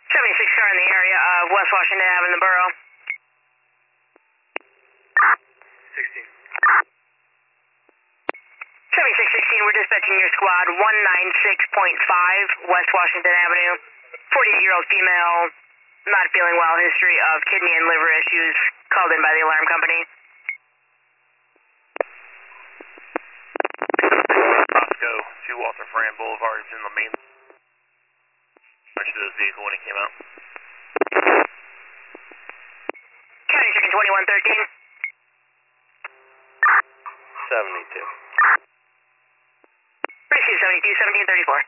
76 car in the area of West Washington Avenue in the borough. 16. 7616, we're dispatching your squad 196.5 West Washington Avenue. 48-year-old female, not feeling well, history of kidney and liver issues, called in by the alarm company. Bosco to Walter Fran Boulevard is in the main. Much of this vehicle when it came out. County Chicken 2113. 72. Rescue 72, 1734.